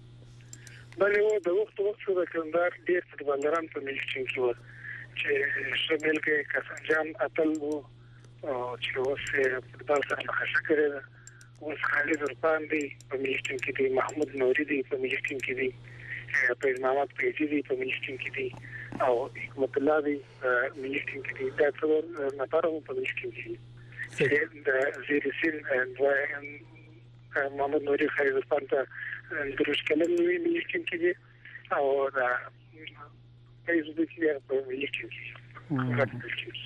بلې و د وخت وخت د کندهار ډېر فوتبالران په ملي ټیم کې و چې شمال کې کسانجان اتل وو چې اوس فوتبال سره مخه کړی ده اوس خالد ورپان دی په ملي ټیم کې دی محمود نوري دی په ملي ټیم کې دی په محمد پیجی دی په ملي ټیم کې دی او حکمت الله دی په ملي ټیم کې دی دا ټول نفر په ملي ټیم کې دي د زیرسین دویم محمد نوري خیرستان ته دروش کلم ویلي کې او دا فیسبوک یې په لیکل کې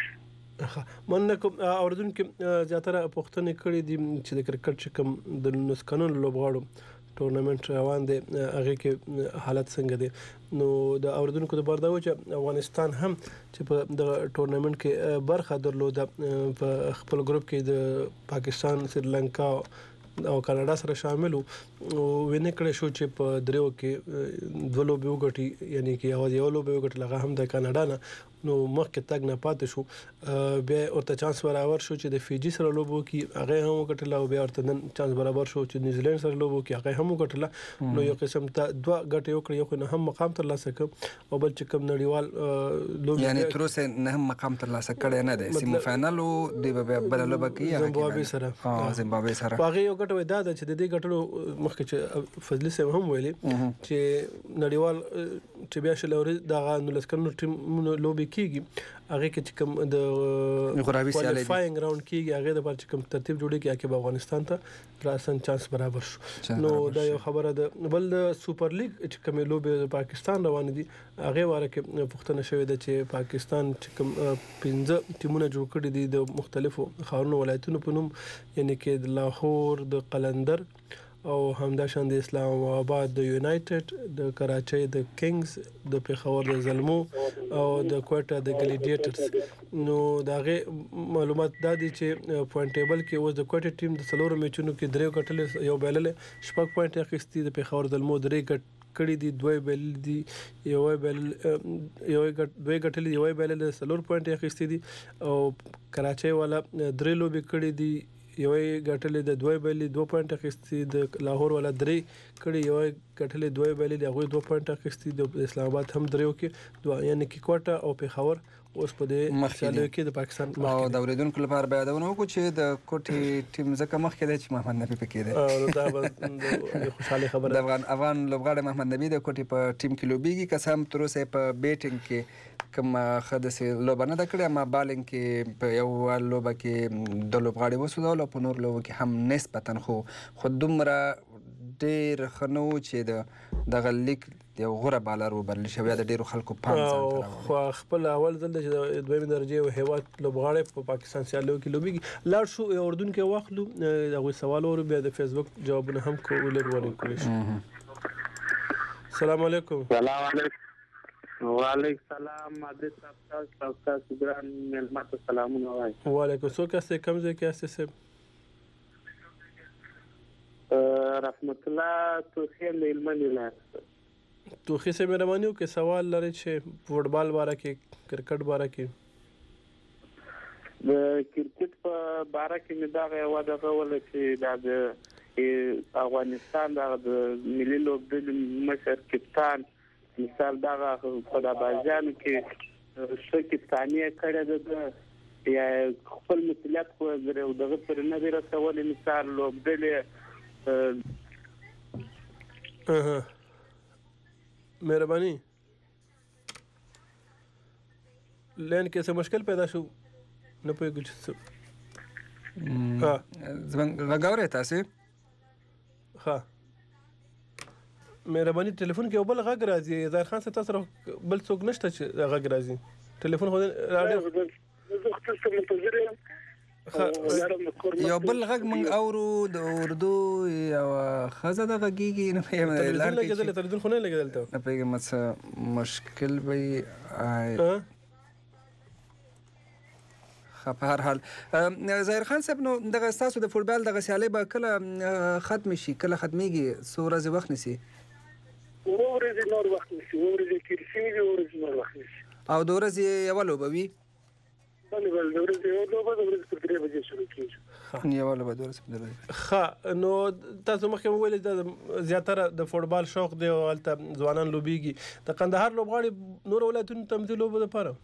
مننه کوم اوردونکو زیاتره پوښتنې کړې دي چې د کرکټ چې کوم د نسکانو لوبغاړو ټورنمنت روان دي هغه کې حالت څنګه دي نو د اوردونکو د برداو چې افغانستان هم چې په د ټورنمنت کې برخه درلوده په خپل ګروپ کې د پاکستان سریلانکا او کاناډا سره شامل وو وینې کړې شو چې په دریو کې دوه لوبې وګټي یعنی کې یو یو لوبې وګټل هغه هم د کاناډا نه نو مخکې تګ نه پاتې شو بیا ورته چانس برابر شو چې د فیجی سره لوبو کې هغه هم وګټل او بیا ورته نن چانس برابر شو چې نیوزیلند سره لوبو کې هغه هم وګټل نو یو قسم ته دوه ګټې وکړي یو نه هم مقام ترلاسه کړ او بل چې کوم نړیوال لوب یعنی تر اوسه نه هم مقام ترلاسه کړی نه دی سیمه فائنل او د بل لوب کې زمبابوې سره ها زمبابوې سره هغه یو ګټه ودا چې د دې ګټلو مخکې چې فضلی سم هم ویلي چې نړیوال چې بیا شلوري دغه نو لسکنو ټیم لوبي کیږي هغه کې چې کوم د غراوي سیالي فاینګ راوند کیږي هغه د پر چې کوم ترتیب جوړي کې کې افغانستان ته راسن چانس برابر شو نو دا یو خبره ده بل د سوپر لیګ چې کوم لوبي د پاکستان روان دي هغه واره کې پښتنه شوې ده چې پاکستان چې کوم پنځه ټیمونه جوړ کړي دي د مختلفو ښارونو ولایتونو په نوم یعنی کې د لاهور د قلندر او همداشان د اسلام آباد د یونایټډ د کراچۍ د کینګز د پیښور د زلمو او د کوټا د ګلیډیټرز نو داغه معلومات د دي چې پوینټ ټیبل کې اوس د کوټا ټیم د څلورو میچونو کې درې ګټل یو بیلل شپږ پوینټ اخیستي د پیښور زلمو درې ګټ کړي دي دوه بیل دي یو بیل یو ګټ دوه ګټل یو بیل د څلور پوینټ اخیستي دي او کراچۍ والا درې لوبي کړي دي یو غټلې د دوه بیلې دوه پوینټ اخیستي د لاهور ولا درې کړي یو غټلې دوه بیلې د هغه دوه پوینټ اخیستي د اسلام آباد هم دریو کې دوه یعنی کې کوټه او پیښور اوس په دې مخکې کې د پاکستان او د اوریدونکو لپاره به یادونه وکړو چې د کوټي ټیم زکه مخکې دی چې محمد نبی پکې دی او دا به خوشاله خبره د افغان افغان لوبغاړی محمد نبی د کوټي په ټیم کې لوبيږي قسم تر اوسه په بیټینګ کې کوم خدسه لوبنه د کړه ما بالینګ کې په یو لوبه کې د لوبغاړي وسودول په نور لوبه کې هم نسبتا خو خودمره ډیر خنو چې د دغه لیک یو غوره بالر وبرل شوی د ډیرو خلکو پام ځان خو خپل اول ځل چې د دویمه درجه او هیواد لوبغاړي په پاکستان سیالو کې لوبيږي لاړ شو اردن کې واخلو دغه سوال اور بیا د فیسبوک جوابونه هم کولر ورکړي شو السلام علیکم السلام علیکم وعلیکم السلام ماده صاحب تاسو ګران ملمت سلامونه وای وعلیکم سو کاسه کم ځای کې اساسه رحمت الله تو خیر لیلمنی لاست تو خیسه مهرباني وکړه سوال لري چې فوټبال باره کې کرکټ باره کې د کرکټ په باره کې مې دا غوا دغه ول چې د افغانستان د ملي لوبډلې مشر کپتان مثال دا په دابازان کې څه کپتاني کړه د یا خپل مسؤلیت خو دغه پر نه دی رسولې مثال لوبډلې اها مهرباني لین کې څه مشکل پیدا شو نه پوهیږم چې ها زمونږ غاوري تاسو ها مهرباني ټلیفون کې بل غږ راځي زهر خان څه تاسو بل څوک نشته چې غږ راځي ټلیفون خو راډیو زه خپل منتظر یم یو بل غږ من اورو د اردو یو خزه د غږیږي نه یم لاندې کېدل تلویزیون خو نه لګیدل ته نه پیګم څه مشکل وي په هر حال زهر خان صاحب نو دغه تاسو د فوټبال دغه سیالي به کله ختم شي کله ختميږي څو ورځې وخت نسی ورځې نور وخت نسی ورځې کې سیږي ورځې نور وخت نسی او د ورځې یو لوبوي بله بله د ورځې یو لوبه د ورځې په درې بجې شروع کېږي یو لوبه د ورځې په درې ښه نو تاسو مخکې وویل د زیاتره د فوټبال شوق دی او هلته ځوانان لوبیږي د قندهار لوبغاړي نور ولایتونو ته هم دې لوبو دپاره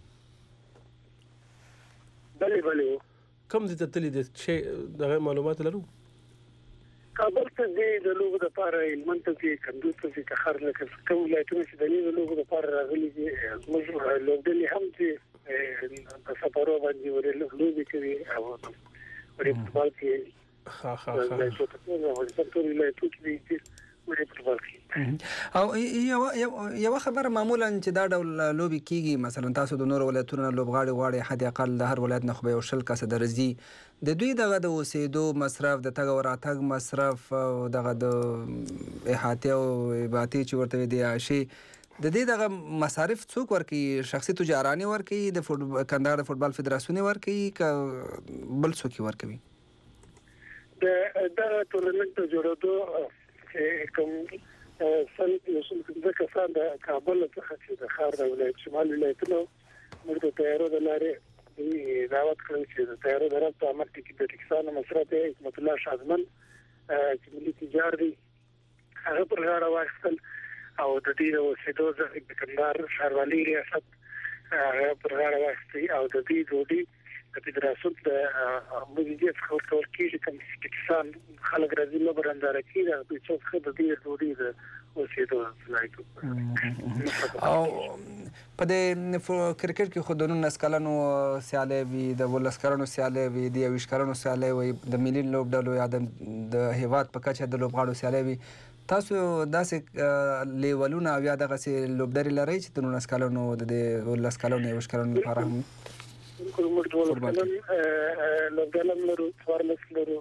بله بله کوم ځای ته تللي دي چې دغه معلومات لرو کابل ته ځي د لوبو دپاره هلمند ته ځي کندوز ته ځي تخار لکه کوم ولایتونه چې د دې لوبو دپاره راغلي دي زموږ لوبډلې هم ځي په سفرو باندې ورې لوبې کوي او ورې فوټبال کې ها ها ها د ټول افغانستان ټول ولایتونو کې ورې فوټبال کې او یو یو خبره معمولا چې دا ډول لوبي کیږي مثلا تاسو د نور ولایتونو لوبغاړي غواړي حد اقل د هر ولایت نه خو یو شل کسه درځي د دوی دغه د اوسېدو مصرف د تګ او راتګ مصرف او دغه د احاطه او اباطي چې ورته دی شي د دې دغه مصارف څوک ورکي شخصي تجاراني ورکي د فوټبال کندهار د فوټبال فدراسیون ورکي ک بل څوک ورکوي د دا ټولنیز جوړېدو چې کوم سل یو څل د کسان د کابل څخه چې د خار د ولایت شمال ولایتونو موږ د تیارو د لارې دعوت کړو چې د تیارو د رابطه عمل کې د ټکسان مسرت حکمت الله شازمن چې ملي تجار دی هغه پر غاړه واخیستل او د دې د اوسېدو ځای د کندهار ښاروالي ریاست هغه پر غاړه واخیستي او د دې ډوډۍ د فدراسیون د مدیریت څخه ورکول کېږي کوم چې ټکسان خلک راځي نو برنداره کېږي د دوی څو څخه د دې ډوډۍ د اوسېدو ځای او په دې کرکټ کې خو د نولس کلنو سیالۍ وي د ولس کلنو سیالۍ وي د یویشت کلنو سیالۍ وي د ملي لوبډلو یا د هیواد په کچه د لوبغاړو سیالۍ وي تاسو داسې لیولونه او یا دغسې لوبډلې لرئ چې د نولس کلنو د ولس کلنو یویشت کلنو لپاره هم موږ ټول کلن لوبډله لرو څوارلس لرو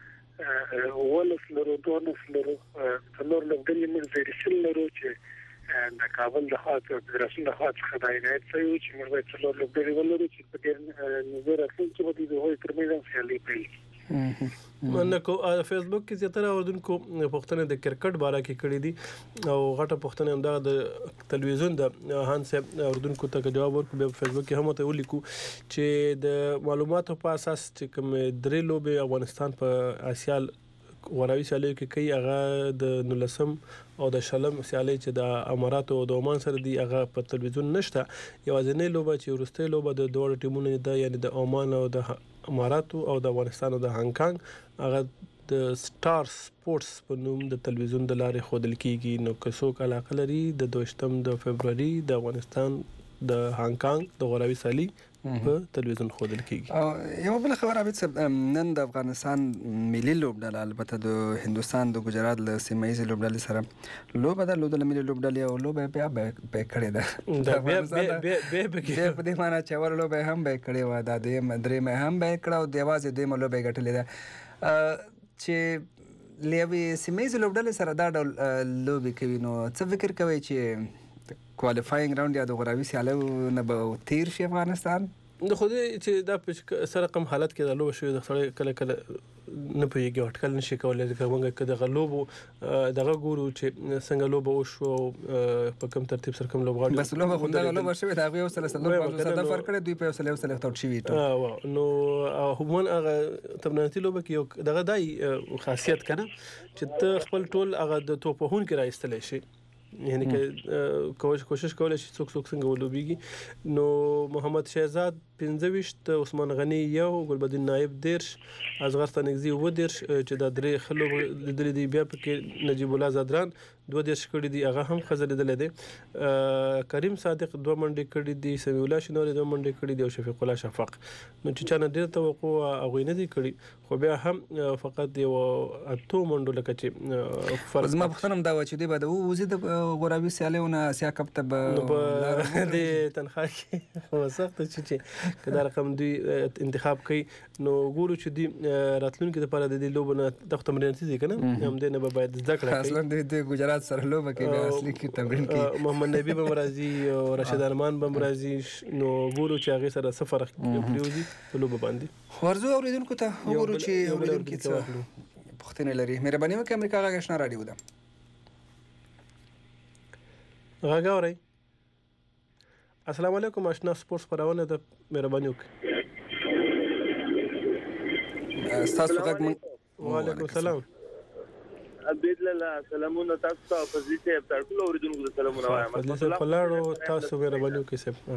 ولس لرو دولس لرو څلور لوبډلې موږ زیرسل لرو چې د کابل د خوا فدراسیون د خوا څخه د عنایت شوی و چې موږ باید څلور لوبډلې ولرو چې په ډېر نږدې راتلونکي به د هغوی ترمنځ سیالۍ پیل کړي مننه کو فیسبوک کې زیاتره اوردونکو پوښتنه د کرکټ باره کې کړې دي او غټه پوښتنه هم د تلویزیون د هان صاحب اوردونکو ته جواب ورکړو په فیسبوک کې هم ته ولیکو چې د معلوماتو په اساس چې کوم درې لوبې افغانستان په آسیا غوراوي سیالۍ کې کوي هغه د نولسم او د شلم سیالۍ چې د اماراتو او د عمان سره دی هغه په تلویزیون نشته یوازینۍ لوبه چې ورسته لوبه د دوه ټیمونو ده یعنی د عمان او د اماراتو او د افغانستان او د هانګ کانګ هغه د سټار سپورتس په نوم د تلویزیون د لارې خودل کیږي نو که څوک علاقه لري د دوشتم د فبرवरी د افغانستان د هانګ کانګ د غوراوي سیالۍ په تلویزیون خودل کیږي او یو بل خبر عبد صاحب نن د افغانستان ملي لوبډله البته د هندستان د ګجرات له سیمه ییزې لوبډلې سره لوبه د لوبډلې ملي لوبډلې او لوبه بیا به کړې ده بیا بیا بیا په دې معنی چې ور لوبه هم به کړې و د دې مدرې مې هم به کړه او د یوازې دې لوبه ګټلې ده چې لیوي سیمه ییزې لوبډلې سره دا ډول لوبي کوي نو څه فکر کوي چې کوالیفاینګ راوند یا د غوراوي سیالیو نه به تیر شي افغانستان د خو دې چې دا په سره کم حالت کې د لوبه شوی د سړی کله کله نه پوهېږي او اټکل نشي کولی ځکه موږ که دغه لوبو دغه ګورو چې څنګه لوبه وشو په کوم ترتیب سره کوم لوبغاړي بس لوبه خو دغه لوبه شوې د هغوی یو سل څلور پنځوس هدف ورکړی دوی په یو سل یو سل اختاوټ شوي نو عموما هغه طبنانتي لوبه کې یو دغه دای خاصیت که نه چې ته خپل ټول هغه د توپ وهونکي راایستلی شي یعنی که کوشش کولای شي څوک څوک څنګه ولوبېږي نو محمد شهزاد پنځه ویشت عثمان غنی یو ګلبدین نایب دیرش اصغر ستانکزي اووه دیرش چې دا درې ښه لوبې لیدلې دي بیا پکې نجیب الله زادران دوه دیرش کړي دي هغه هم ښه لیدلی دی کریم صادق دوه منډې کړي دي سمیع الله شنواري دوه منډې کړي دي او شفیق الله شفق نو چې چا نه ډېر توقع هغوی نه دي کړي خو بیا هم فقط یو اتو منډو لکه چې زما پوښتنه هم دا وه چې دوی به د ووځي د غوراوي سیالیو نه اسیا کپ ته به نو په دې تنخوا کې خو سخته چې که دا رقم دوی انتخاب کوي نو ګورو چې دوی راتلونکي دپاره د دې لوبو نه دغه تمریناتي دي که نه همدې نه به باید زده کړه کوي اصلا د ګجرات سره لوبه کوي بیا اصلي کې تمرین کوي محمد نبي به هم راځي او راشد ارمان به هم راځي نو ګورو چې هغې سره څه فرق پرېوځي په لوبه باندې ورځو اورېدونکو ته وګورو چې اورېدونکي څه پوښتنې لري مهرباني وکړئ امریکا غږ اشنا راډیو ده غږ اورئ السلام علیکم آشنا سپورتس خپرونه ده مهرباني وکړئ ستاسو غږ من وعلیکم السلام عبد الله سلامونه تاسو ته فضیل صاحب تاسو ټول اوریدونکو ته سلامونه وایم فضیل صاحب پلاړو تاسو مهرباني وکړئ صاحب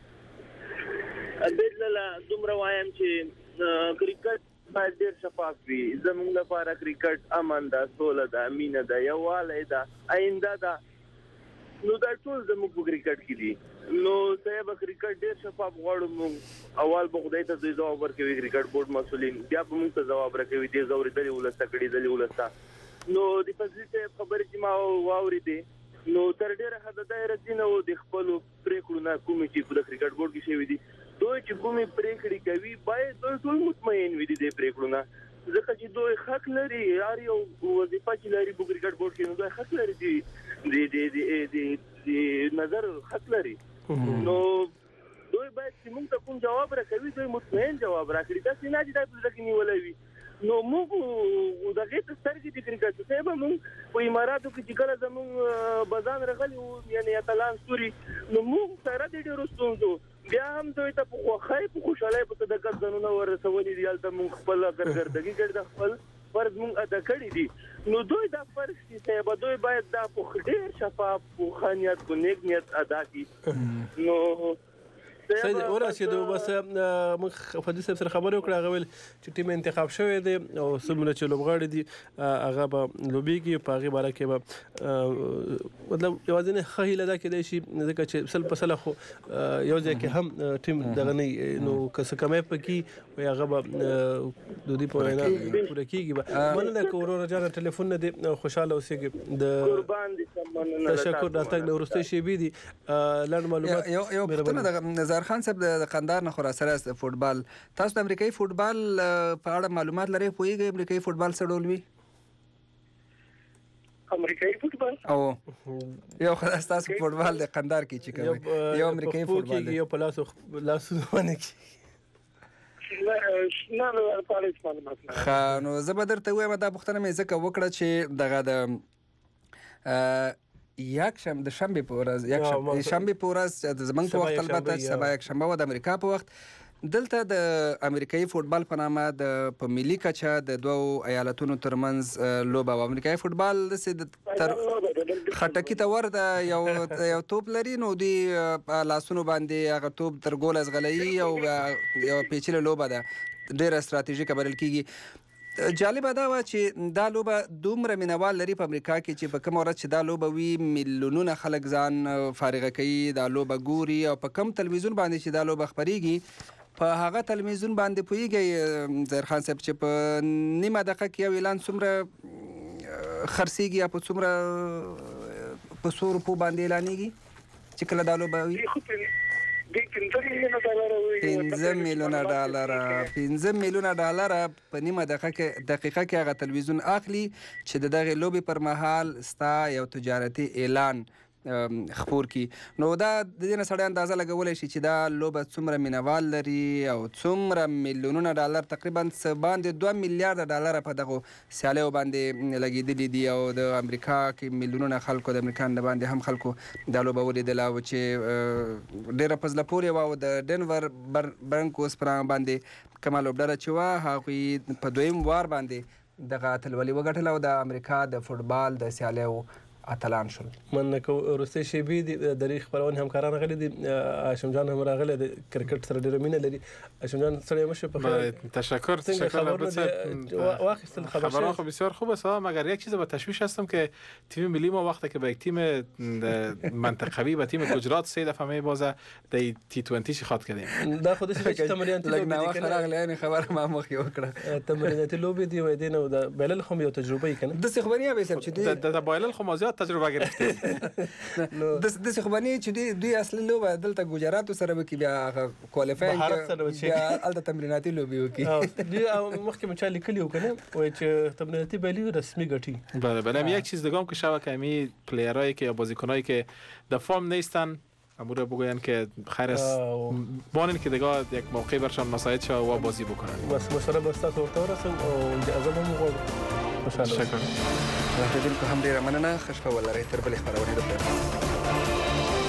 عبد الله دومره وایم چې کرکټ باید ډېر شفاف وي زموږ لپاره کرکټ امن ده سوله ده مینه ده یووالی ده آینده ده نو دا ټول زموږ په کرکټ کې دي نو صاحب کرکټ ډېر شفاف غواړو موږ اول به خدای ته دوی ځواب ورکوي کرکټ بورډ مسولین بیا به موږ ته ځواب راکوي دې زورېدلې ولسته کړي دلې ولسته نو د فضلي صاحب خبرې چې ما واورېدې نو تر ډېره حده دا راځي نو د خپلو پرېکړو نه کومې چې په کرکټ بورډ کې شوي دي دوی چې کومې پرېکړې کوي باید دوی ټول مطمئن وي د دې پرېکړو نه ځکه چې دوی حق لري هر یو وظیفه چې لري په کرکټ بورډ کې نو دوی حق لري د د د نظر حق لري نو دوی باید چې موږ ته کوم جواب راکوي دوی مطمئن جواب راکړي دا څنګه چې دا په ځکه نیولای وي نو موږ دغه سترګې د کرکټ صاحب موږ په اماراتو کې چې کله زموږ بزان راغلي وو یعنی اتلان سوري نو موږ سره د ډیرو ستونزو بیا هم دوی ته په خوښۍ په خوشحالۍ په صداقت ځانونه ورسولي دي هلته موږ خپل ګرګردګي کړي د خپل فرض موږ ادا کړي دي نو دوی دا فرض چې صاحب دوی باید دا په ډېر شفاف په خانیت په نیک نیت ادا کړي نو سید ورسېدو بس موږ فضلي صاحب سره خبرې وکړه هغه ویل چې ټیم انتخاب شوی دی او څومره چې لوبغاړي دي هغه به لوبېږي په هغې باره کې به مطلب یوازینۍ ښه هیله دا کیدای شي ځکه چې سل په سله خو یو ځای کې هم ټیم دغه نه نو که څه کمی پکې وایي هغه به د دوی په وینا پوره کېږي به مننه که ورور جانه ټلیفون نه دی خوشحاله اوسېږي د تشکر راتګ د وروستۍ شېبې دي لنډ معلومات یو پوښتنه د زرخان صاحب د قندهار نه خو راسره است فوټبال تاسو د امریکایي فوټبال په اړه معلومات لرئ پوهیږئ امریکایي فوټبال څه ډول وي امریکایي فوټبال او یو خدای تاسو فوټبال د قندهار کې چې کوي یو امریکایي فوټبال یو په لاسو لاسو باندې نه نه پالیس معلومات نه خا نو زه به درته وایم دا پوښتنه مې ځکه وکړه چې دغه د یک شنبه د شنبه په ورځ یک شنبه په ورځ د زمنګ په وخت البته سبا یک شنبه و د امریکا په وخت دلته د امریکایي فوټبال په نامه د په ملي کچه د دوو ایالتونو ترمنځ لوبه و امریکایي فوټبال د تر خټکی ته ور د یو یو توپ لري نو دی لاسونو باندې هغه توپ تر ګول ازغلي او یو پیچلې لوبه ده ډېره ستراتیژیکه بلل کیږي جالبه دا و چې دا لوبه دومره مینوال لري په امریکا کې چې په کوم ورځ چې دا لوبه وي میلیونونه خلک ځان فارغه کوي دا لوبه ګوري او په کم تلویزیون باندې چې دا لوبه خپریږي په هغه تلویزیون باندې پوهیږئ زرخان صاحب چې په نیمه دقیقه کې یو اعلان څومره خرڅیږي یا په څومره په څو روپو باندې اعلانیږي چې کله دا لوبه وي پنځه میلیونه ډالر پنځه میلیونه ډالر په نیمه دقیقه دقیقه کې هغه تلویزیون اخلي چې د دغه لوبې پر مهال ستا یو تجارتي اعلان خپور کی نو دا د دې نه سړی اندازه لګولی شي چې دا لوبه څومره مینوال لري او څومره میلیونونه ډالر تقریبا څه باندې دوه میلیارده ډالره په دغو سیالیو باندې لګېدلي دي او د امریکا کې میلیونونه خلکو د امریکا نه باندې هم خلکو دا لوبه ولیدله او چې ډېره په زړه پورې وه او د ډنور برنکوس پر باندې کومه لوبډله چې وه هغوی په دویم وار باندې دغه اتلولي وګټله او د امریکا د فوټبال د سیالیو اتلان شول مننه کوم وروستۍ شېبې دي د دریغ خپرونې همکاران راغلي دي هاشم جان هم راغلی د کرکټ سره ډېره مینه لري هاشم جان سړی مشه په خیر تشکر تشکر واخیستل خبر خبرها خب بسیار خوب است مگر یک چیز با تشویش هستم که تیم ملی ما وقتی که با یک تیم منطقوی و تیم گجرات سه دفعه میبازه در تی بیست خاط کردیم دا خودش چې تمرینات لګ نه واخ راغلی یعنی خبر ما مخ یو کړه تمرینات لوبې دی وای دینه د بلل خو یو تجربه یې کنه د سخبریا به سم چې د بایلل خو مازیات تجربه گرفتیم د د سخبانی چې دوی اصلي لوبه دلته ګجرات سره وکي بیا کوالیفاینګ بیا الته تمریناتي لوبي وکي دی مخکې مچا لیکلی وکنه وای چې تمریناتي بلی رسمي غټي بله بله یک چیز دیگه هم که شبکه همی پلیرایی که یا بازیکنایی که در فرم نیستن امور بگوین که خیر است بانین که دیگه یک موقعی برشان مساعد شد و بازی بکنن بس مشوره بسته ورته ورسم او اجازه مو غواړم خوشاله شکر راځي په هم ډیره مننه خوشاله ولرئ تر بلې خبرونه ده